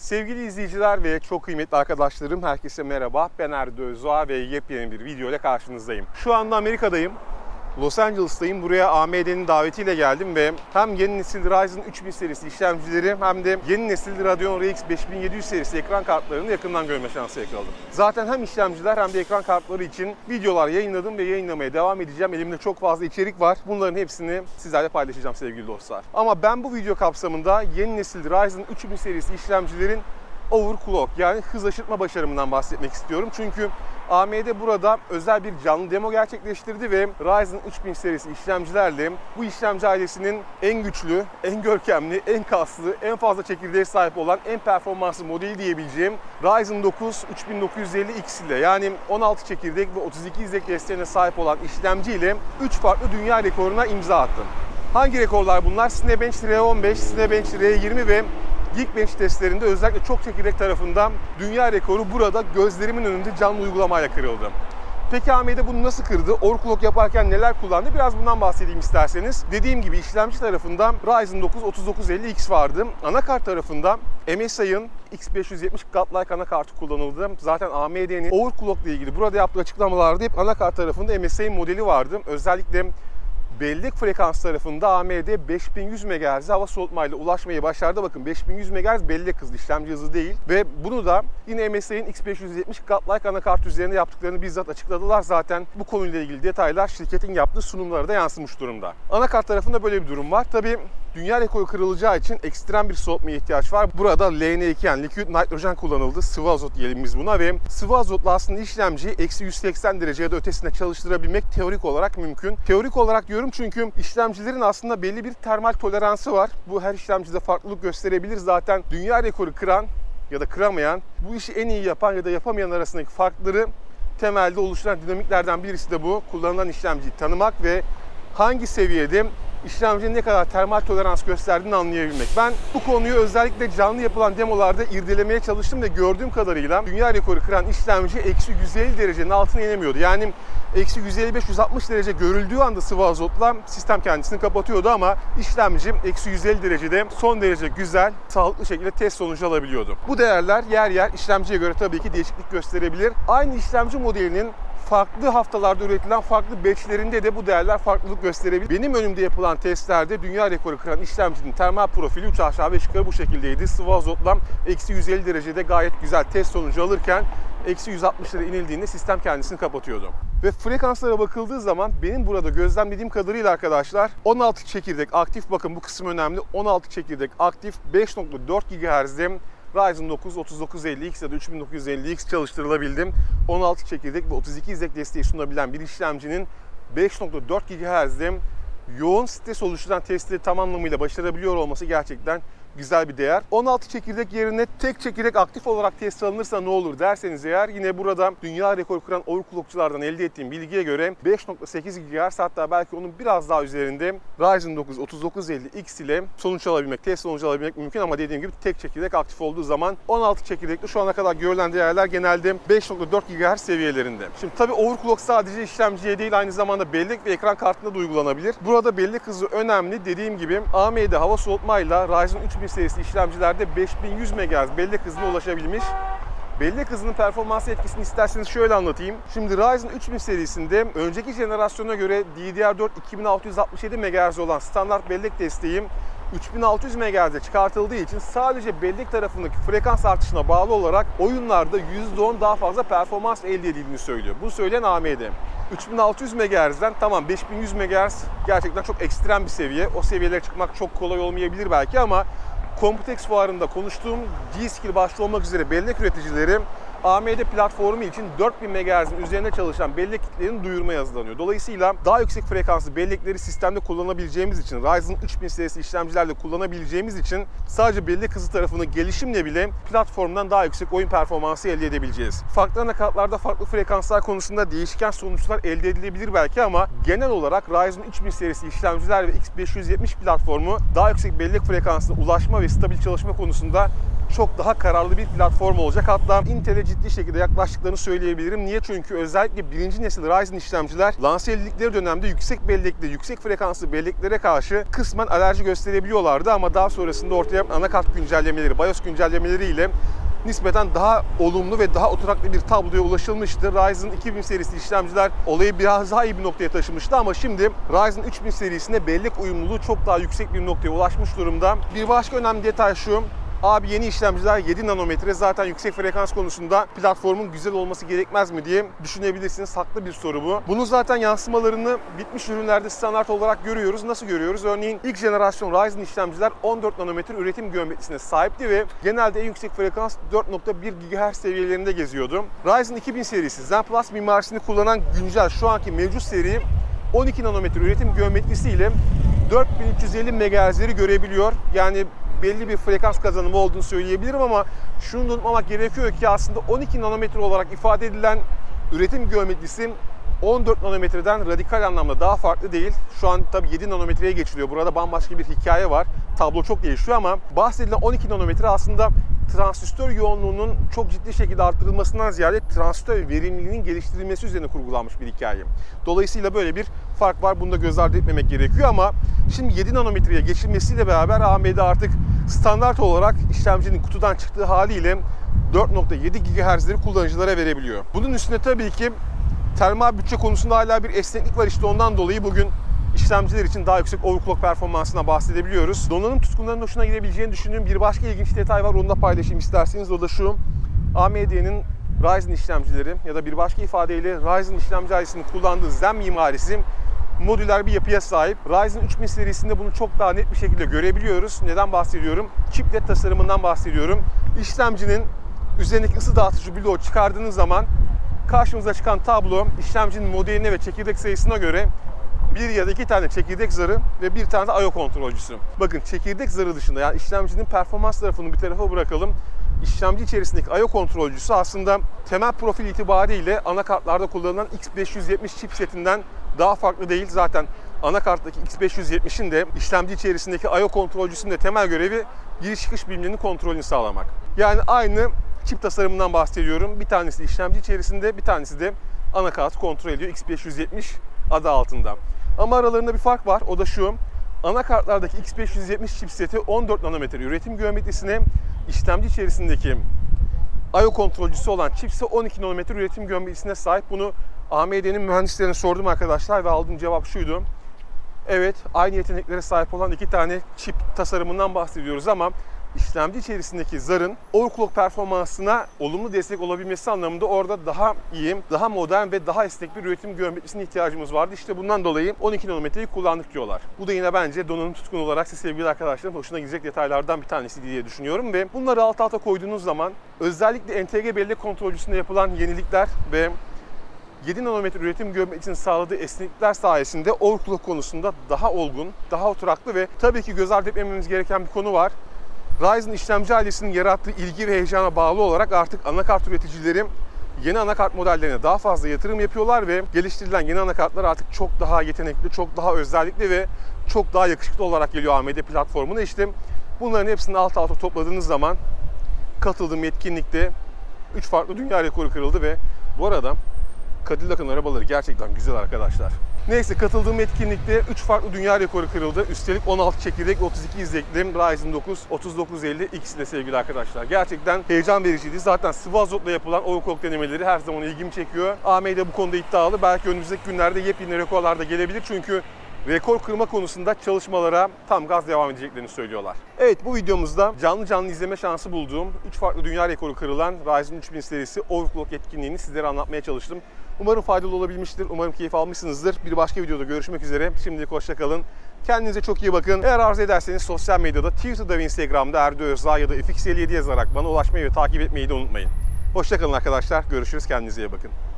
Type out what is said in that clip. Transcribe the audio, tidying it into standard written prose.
Sevgili izleyiciler ve çok kıymetli arkadaşlarım, herkese merhaba. Ben Erdo Özdoğa ve yepyeni bir video ile karşınızdayım. Şu anda Amerika'dayım. Los Angeles'tayım. Buraya AMD'nin davetiyle geldim ve hem yeni nesil Ryzen 3000 serisi işlemcileri hem de yeni nesil Radeon RX 5700 serisi ekran kartlarını yakından görme şansı yakaladım. Zaten hem işlemciler hem de ekran kartları için videolar yayınladım ve yayınlamaya devam edeceğim. Elimde çok fazla içerik var. Bunların hepsini sizlerle paylaşacağım sevgili dostlar. Ama ben bu video kapsamında yeni nesil Ryzen 3000 serisi işlemcilerin overclock yani hız aşırtma başarımından bahsetmek istiyorum. Çünkü AMD burada özel bir canlı demo gerçekleştirdi ve Ryzen 3000 serisi işlemcilerle bu işlemci ailesinin en güçlü, en görkemli, en kaslı, en fazla çekirdeğe sahip olan en performanslı modeli diyebileceğim Ryzen 9 3950X ile yani 16 çekirdek ve 32 izlek desteğine sahip olan işlemci ile 3 farklı dünya rekoruna imza attım. Hangi rekorlar bunlar? Cinebench R15, Cinebench R20 ve Geekbench testlerinde özellikle çok çekirdek tarafından dünya rekoru burada gözlerimin önünde canlı uygulamayla kırıldı. Peki AMD bunu nasıl kırdı? Overclock yaparken neler kullandı? Biraz bundan bahsedeyim isterseniz. Dediğim gibi işlemci tarafında Ryzen 9 3950X vardı. Anakart tarafında MSI'ın X570 Godlike anakartı kullanıldı. Zaten AMD'nin overclock ile ilgili burada yaptığı açıklamalarda hep anakart tarafında MSI modeli vardı. Özellikle bellek frekans tarafında AMD 5100 MHz'e hava soğutmayla ulaşmayı başardı. Bakın 5100 MHz bellek hızı, işlemci hızı değil. Ve bunu da yine MSI'nin X570 Godlike anakart üzerinde yaptıklarını bizzat açıkladılar. Zaten bu konuyla ilgili detaylar şirketin yaptığı sunumlara da yansımış durumda. Anakart tarafında böyle bir durum var. Tabii dünya rekoru kırılacağı için ekstrem bir soğutmaya ihtiyaç var. Burada LN2 yani Liquid Nitrogen kullanıldı. Sıvı azot diyelim biz buna ve sıvı azotla aslında işlemciyi eksi 180 derece ya da ötesine çalıştırabilmek teorik olarak mümkün. Teorik olarak diyorum çünkü işlemcilerin aslında belli bir termal toleransı var. Bu her işlemcide farklılık gösterebilir. Zaten dünya rekoru kıran ya da kıramayan, bu işi en iyi yapan ya da yapamayan arasındaki farkları temelde oluşturan dinamiklerden birisi de bu. Kullanılan işlemciyi tanımak ve hangi seviyede işlemcinin ne kadar termal tolerans gösterdiğini anlayabilmek. Ben bu konuyu özellikle canlı yapılan demolarda irdelemeye çalıştım ve gördüğüm kadarıyla dünya rekoru kıran işlemci eksi 150 derecenin altına inemiyordu. Yani eksi 155-160 derece görüldüğü anda sıvı azotla sistem kendisini kapatıyordu ama işlemci eksi 150 derecede son derece güzel, sağlıklı şekilde test sonucu alabiliyordu. Bu değerler yer yer işlemciye göre tabii ki değişiklik gösterebilir. Aynı işlemci modelinin farklı haftalarda üretilen farklı batchlerinde de bu değerler farklılık gösterebilir. Benim önümde yapılan testlerde dünya rekoru kıran işlemcinin termal profili 3 aşağı 5 yukarı bu şekildeydi. Sıvı azotla eksi 150 derecede gayet güzel test sonucu alırken eksi 160'lara inildiğinde sistem kendisini kapatıyordu. Ve frekanslara bakıldığı zaman benim burada gözlemlediğim kadarıyla arkadaşlar 16 çekirdek aktif, bakın bu kısım önemli, 16 çekirdek aktif 5.4 GHz'de Ryzen 9 3950X ya da 3950X çalıştırılabildim. 16 çekirdek ve 32 izlek desteği sunabilen bir işlemcinin 5.4 GHz'de yoğun stres oluşturan testleri tam anlamıyla başarabiliyor olması gerçekten güzel bir değer. 16 çekirdek yerine tek çekirdek aktif olarak test alınırsa ne olur derseniz eğer, yine burada dünya rekoru kıran overclockçulardan elde ettiğim bilgiye göre 5.8 GHz hatta belki onun biraz daha üzerinde Ryzen 9 3950X ile sonuç alabilmek, test sonucu alabilmek mümkün ama dediğim gibi tek çekirdek aktif olduğu zaman 16 çekirdekli şu ana kadar görülen değerler genelde 5.4 GHz seviyelerinde. Şimdi tabii overclock sadece işlemciye değil aynı zamanda bellek ve ekran kartında da uygulanabilir. Burada bellek hızı önemli. Dediğim gibi AMD hava soğutmayla Ryzen 3000 serisi işlemcilerde 5100 MHz bellek hızına ulaşabilmiş. Bellek hızının performans etkisini isterseniz şöyle anlatayım. Şimdi Ryzen 3000 serisinde önceki jenerasyona göre DDR4 2667 MHz olan standart bellek desteği 3600 MHz'e çıkartıldığı için sadece bellek tarafındaki frekans artışına bağlı olarak oyunlarda %10 daha fazla performans elde edildiğini söylüyor. Bunu söyleyen AMD. 3600 MHz'den tamam 5100 MHz gerçekten çok ekstrem bir seviye. O seviyelere çıkmak çok kolay olmayabilir belki ama Computex fuarında konuştuğum G-Skill başta olmak üzere bellek üreticileri AMD platformu için 4000 MHz'in üzerinde çalışan bellek kitlerini duyurmaya hazırlanıyor. Dolayısıyla daha yüksek frekanslı bellekleri sistemde kullanabileceğimiz için, Ryzen 3000 serisi işlemcilerle kullanabileceğimiz için sadece bellek hızı tarafını gelişimle bile platformdan daha yüksek oyun performansı elde edebileceğiz. Farklı anakartlarda farklı frekanslar konusunda değişken sonuçlar elde edilebilir belki ama genel olarak Ryzen 3000 serisi işlemciler ve X570 platformu daha yüksek bellek frekansına ulaşma ve stabil çalışma konusunda çok daha kararlı bir platform olacak. Hatta Intel'e ciddi şekilde yaklaştıklarını söyleyebilirim. Niye? Çünkü özellikle birinci nesil Ryzen işlemciler lanse edildikleri dönemde yüksek bellekli, yüksek frekanslı belleklere karşı kısmen alerji gösterebiliyorlardı ama daha sonrasında ortaya anakart güncellemeleri, BIOS güncellemeleri ile nispeten daha olumlu ve daha oturaklı bir tabloya ulaşılmıştı. Ryzen 2000 serisi işlemciler olayı biraz daha iyi bir noktaya taşımıştı ama şimdi Ryzen 3000 serisinde bellek uyumluluğu çok daha yüksek bir noktaya ulaşmış durumda. Bir başka önemli detay şu. Abi yeni işlemciler 7 nanometre, zaten yüksek frekans konusunda platformun güzel olması gerekmez mi diye düşünebilirsiniz. Haklı bir soru bu. Bunun zaten yansımalarını bitmiş ürünlerde standart olarak görüyoruz. Nasıl görüyoruz? Örneğin ilk jenerasyon Ryzen işlemciler 14 nanometre üretim geometrisine sahipti ve genelde en yüksek frekans 4.1 GHz seviyelerinde geziyordu. Ryzen 2000 serisi Zen Plus mimarisini kullanan güncel şu anki mevcut seri 12 nanometre üretim geometrisi ile 4350 MHz'leri görebiliyor. Yani belli bir frekans kazanımı olduğunu söyleyebilirim ama şunu da unutmamak gerekiyor ki aslında 12 nanometre olarak ifade edilen üretim geometrisi 14 nanometreden radikal anlamda daha farklı değil. Şu an tabii 7 nanometreye geçiliyor. Burada bambaşka bir hikaye var. Tablo çok değişiyor ama bahsedilen 12 nanometre aslında transistör yoğunluğunun çok ciddi şekilde arttırılmasından ziyade transistör verimliliğinin geliştirilmesi üzerine kurgulanmış bir hikaye. Dolayısıyla böyle bir fark var. Bunu da göz ardı etmemek gerekiyor ama şimdi 7 nanometreye geçilmesiyle beraber AMD artık standart olarak işlemcinin kutudan çıktığı haliyle 4.7 GHz'leri kullanıcılara verebiliyor. Bunun üstüne tabii ki termal bütçe konusunda hala bir esneklik var. İşte ondan dolayı bugün işlemciler için daha yüksek overclock performansına bahsedebiliyoruz. Donanım tutkunlarının hoşuna gidebileceğini düşündüğüm bir başka ilginç detay var. Onu da paylaşayım isterseniz. O da şu: AMD'nin Ryzen işlemcileri ya da bir başka ifadeyle Ryzen işlemci ailesinin kullandığı Zen mimarisi modüler bir yapıya sahip. Ryzen 3000 serisinde bunu çok daha net bir şekilde görebiliyoruz. Neden bahsediyorum? Chiplet tasarımından bahsediyorum. İşlemcinin üzerindeki ısı dağıtıcı bloğu çıkardığınız zaman karşımıza çıkan tablo işlemcinin modeline ve çekirdek sayısına göre bir ya da iki tane çekirdek zarı ve bir tane de I/O kontrolcüsü. Bakın, çekirdek zarı dışında, yani işlemcinin performans tarafını bir tarafa bırakalım. İşlemci içerisindeki I/O kontrolcüsü aslında temel profil itibariyle anakartlarda kullanılan X570 chipsetinden daha farklı değil. Zaten anakarttaki X570'in de işlemci içerisindeki I/O kontrolcüsünün de temel görevi giriş çıkış birimlerinin kontrolünü sağlamak. Yani aynı çip tasarımından bahsediyorum. Bir tanesi işlemci içerisinde, bir tanesi de anakartı kontrol ediyor. X570 adı altında. Ama aralarında bir fark var. O da şu: anakartlardaki X570 chipseti 14 nanometre üretim geometrisine, işlemci içerisindeki I/O kontrolcüsü olan çip ise 12 nanometre üretim geometrisine sahip. Bunu AMD'nin mühendislerine sordum arkadaşlar ve aldığım cevap şuydu: evet, aynı yeteneklere sahip olan iki tane çip tasarımından bahsediyoruz ama işlemci içerisindeki zarın overclock performansına olumlu destek olabilmesi anlamında orada daha iyi, daha modern ve daha esnek bir üretim geometrisine ihtiyacımız vardı. İşte bundan dolayı 12 nanometreyi kullandık diyorlar. Bu da yine bence donanım tutkunu olarak siz sevgili arkadaşlarım hoşuna gidecek detaylardan bir tanesi diye düşünüyorum ve bunları alt alta koyduğunuz zaman özellikle entegre bellek kontrolcüsünde yapılan yenilikler ve 7 nanometre üretim geometrisinin sağladığı esneklikler sayesinde overclock konusunda daha olgun, daha oturaklı ve tabii ki göz ardı etmememiz gereken bir konu var. Ryzen işlemci ailesinin yarattığı ilgi ve heyecana bağlı olarak artık anakart üreticileri yeni anakart modellerine daha fazla yatırım yapıyorlar ve geliştirilen yeni anakartlar artık çok daha yetenekli, çok daha özellikli ve çok daha yakışıklı olarak geliyor AMD platformuna. İşte bunların hepsini alt alta topladığınız zaman katıldığım etkinlikte 3 farklı dünya rekoru kırıldı ve bu arada Cadillac'ın arabaları gerçekten güzel arkadaşlar. Neyse, katıldığım etkinlikte 3 farklı dünya rekoru kırıldı. Üstelik 16 çekirdek, 32 izlekli Ryzen 9 3950X ile sevgili arkadaşlar. Gerçekten heyecan vericiydi. Zaten sıvı azotla yapılan overclock denemeleri her zaman ilgimi çekiyor. AMD bu konuda iddialı. Belki önümüzdeki günlerde yepyeni rekorlar da gelebilir. Çünkü rekor kırma konusunda çalışmalara tam gaz devam edeceklerini söylüyorlar. Evet, bu videomuzda canlı izleme şansı bulduğum 3 farklı dünya rekoru kırılan Ryzen 3000 serisi overclock etkinliğini sizlere anlatmaya çalıştım. Umarım faydalı olabilmiştir. Umarım keyif almışsınızdır. Bir başka videoda görüşmek üzere. Şimdilik hoşça kalın. Kendinize çok iyi bakın. Eğer arzu ederseniz sosyal medyada, Twitter'da ve Instagram'da Erdo Özdağ ya da FX57 yazarak bana ulaşmayı ve takip etmeyi de unutmayın. Hoşça kalın arkadaşlar. Görüşürüz. Kendinize iyi bakın.